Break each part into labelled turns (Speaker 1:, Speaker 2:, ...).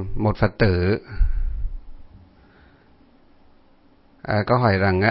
Speaker 1: một Phật tử có hỏi rằng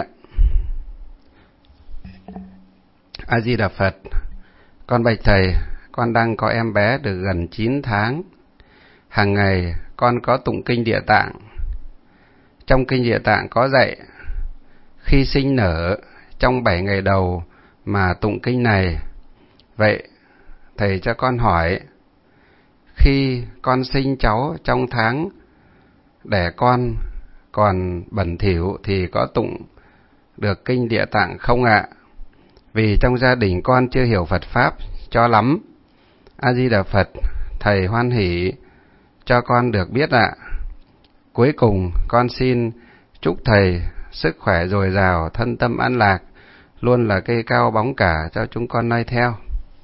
Speaker 1: A Di Đà Phật, con bạch thầy, con đang có em bé được gần 9 tháng. Hàng ngày con có tụng kinh Địa Tạng. Trong kinh Địa Tạng có dạy khi sinh nở trong 7 ngày đầu mà tụng kinh này. Vậy thầy cho con hỏi, khi con sinh cháu trong tháng đẻ con còn bẩn thỉu thì có tụng được kinh Địa Tạng không ạ? Vì trong gia đình con chưa hiểu Phật Pháp cho lắm. A Di Đà Phật, thầy hoan hỷ cho con được biết ạ. Cuối cùng con xin chúc thầy sức khỏe dồi dào, thân tâm an lạc, luôn là cây cao bóng cả cho chúng con noi theo.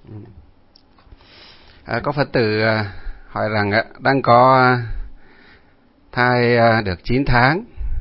Speaker 1: Có Phật tử hỏi rằng đang có thai được 9 tháng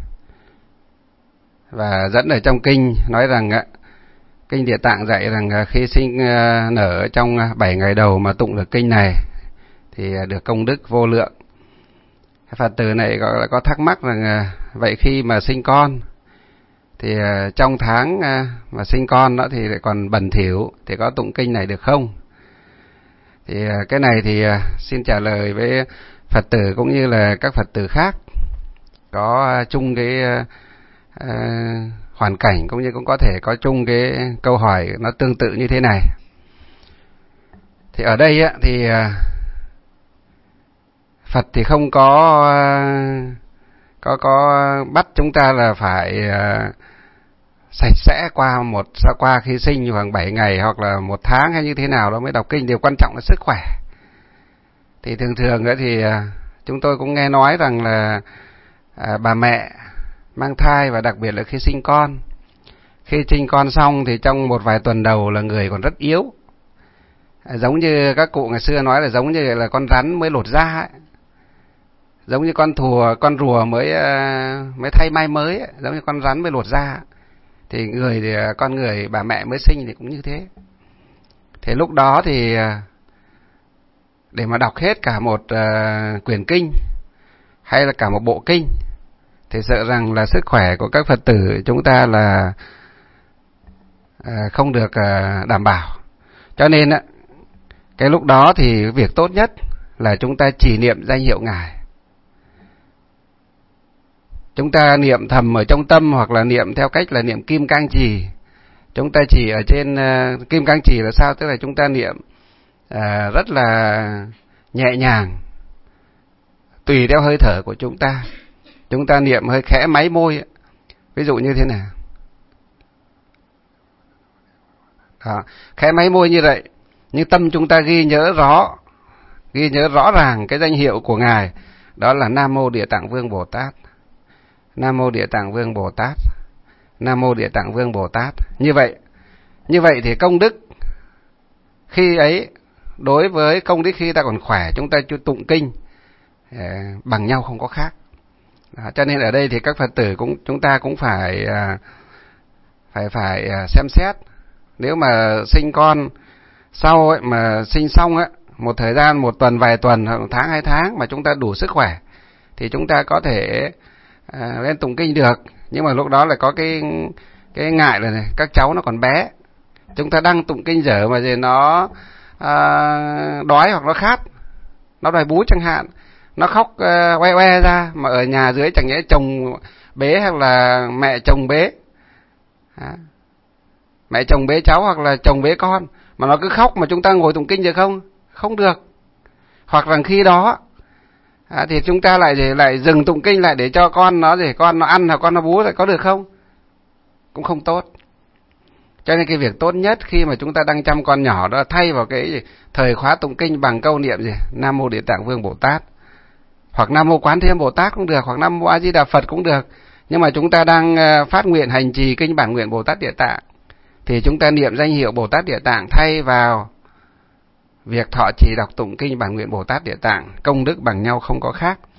Speaker 1: và dẫn ở trong kinh nói rằng kinh Địa Tạng dạy rằng khi sinh nở trong 7 ngày đầu mà tụng được kinh này thì được công đức vô lượng. Phật tử này có thắc mắc rằng vậy khi mà sinh con thì trong tháng mà sinh con đó thì lại còn bẩn thỉu thì có tụng kinh này được không? Thì cái này thì xin trả lời với Phật tử cũng như là các Phật tử khác có chung cái hoàn cảnh, cũng như cũng có thể có chung cái câu hỏi nó tương tự như thế này. Thì ở đây thì Phật thì không có bắt chúng ta là phải sạch sẽ qua khi sinh khoảng 7 ngày hoặc là 1 tháng hay như thế nào đó mới đọc kinh. Điều quan trọng là sức khỏe. Thì thường thì chúng tôi cũng nghe nói rằng là bà mẹ mang thai và đặc biệt là khi sinh con, khi sinh con xong thì trong một vài tuần đầu là người còn rất yếu, giống như các cụ ngày xưa nói là giống như là con rắn mới lột da ấy. Giống như con rùa mới thay mai mới ấy. Giống như con rắn mới lột da. Thì con người bà mẹ mới sinh thì cũng như thế. Thế lúc đó thì để mà đọc hết cả một quyển kinh hay là cả một bộ kinh thì sợ rằng là sức khỏe của các Phật tử chúng ta là không được đảm bảo. Cho nên cái lúc đó thì việc tốt nhất là chúng ta chỉ niệm danh hiệu Ngài. Chúng ta niệm thầm ở trong tâm hoặc là niệm theo cách là niệm Kim Cang Trì. Chúng ta chỉ ở trên Kim Cang Trì là sao? Tức là chúng ta niệm rất là nhẹ nhàng, tùy theo hơi thở của chúng ta. Chúng ta niệm hơi khẽ máy môi. Ví dụ như thế nào? Đó, khẽ máy môi như vậy. Nhưng tâm chúng ta ghi nhớ rõ ràng cái danh hiệu của Ngài. Đó là Nam Mô Địa Tạng Vương Bồ Tát. Nam Mô Địa Tạng Vương Bồ Tát. Nam Mô Địa Tạng Vương Bồ Tát. Như vậy thì công đức khi ấy đối với công đức khi ta còn khỏe chúng ta chưa tụng kinh bằng nhau không có khác. Cho nên ở đây thì các Phật tử chúng ta cũng phải xem xét. Nếu mà sinh con sau ấy, mà sinh xong ấy, một thời gian 1 tuần, vài tuần, 1 tháng, 2 tháng mà chúng ta đủ sức khỏe thì chúng ta có thể lên tụng kinh được. Nhưng mà lúc đó là có cái ngại là này, các cháu nó còn bé, chúng ta đang tụng kinh dở mà rồi nó đói hoặc nó khát, nó đòi bú chẳng hạn, nó khóc oe oe ra, mà ở nhà dưới chẳng nhẽ chồng bế hoặc là mẹ chồng bế, mẹ chồng bế cháu hoặc là chồng bế con, mà nó cứ khóc mà chúng ta ngồi tụng kinh được không? Không được. Hoặc rằng khi đó thì chúng ta lại dừng tụng kinh lại để cho con nó ăn hoặc con nó bú, lại có được không? Cũng không tốt. Cho nên cái việc tốt nhất khi mà chúng ta đang chăm con nhỏ đó là thay vào cái thời khóa tụng kinh bằng câu niệm gì? Nam Mô Địa Tạng Vương Bồ Tát, hoặc Nam Mô Quán Thế Âm Bồ Tát cũng được, hoặc Nam Mô A Di Đà Phật cũng được. Nhưng mà chúng ta đang phát nguyện hành trì kinh bản nguyện Bồ Tát Địa Tạng thì chúng ta niệm danh hiệu Bồ Tát Địa Tạng thay vào việc thọ trì đọc tụng kinh bản nguyện Bồ Tát Địa Tạng, công đức bằng nhau không có khác.